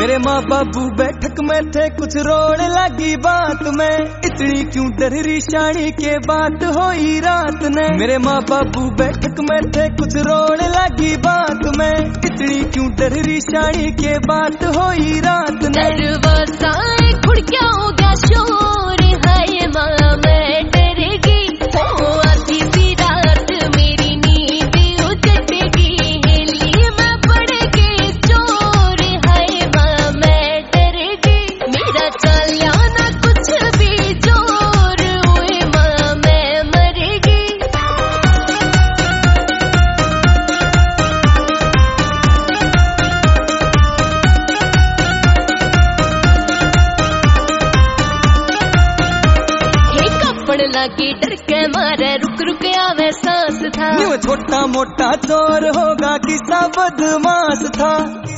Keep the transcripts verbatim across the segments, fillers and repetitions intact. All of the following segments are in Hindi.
मेरे माँ बाबू बैठक में थे, कुछ रोने लगी बात में, इतनी क्यों डर रही शानी के बात होई रात ने। मेरे माँ बाबू बैठक में थे, कुछ रोने लगी बात में, इतनी क्यों डर रही शानी के बात होई रात ने। दरवाजा खुड़ क्या हो गया शोर, हाय माँ मैं डर गई, हो आधी सी रात मेरी नींद उजड़ेगी, हेली मैं पड़ गई चोर, हाय माँ मैं डर गई, मेरा चलिया ना कुछ भी जोर, ओए माँ मैं मर गई। लगी डर के मारे रुक रुक आवे सांस था, न्यू छोटा मोटा चोर होगा किसा बदमाश था।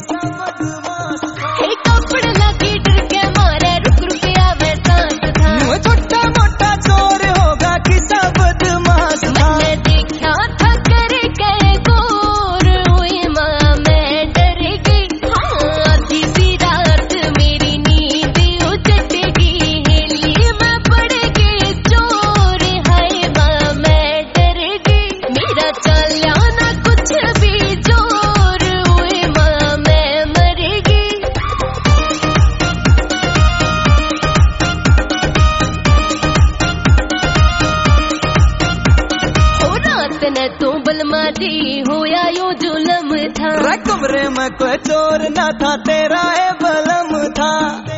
हे कपड़ लगी डर के मारे रुक रुक आवे सांस था, न्यू छोटा मोटा चोर होगा किसा बदमाश था। मैंने देखा था करे के गोर, ओए माँ मैं डर गई, हाँ आधी सी रात मेरी नींद उजड़ेगी, हेली मैं पड़ गई चोर, हाय माँ मैं डर गई, मेरा चलिया ना कुछ भी जोर, ओए माँ मैं मर गई। हो रात ने तू बल मारी होया यो जुलम था, कमरे में कोई चोर ना था, तेरा है बलम था।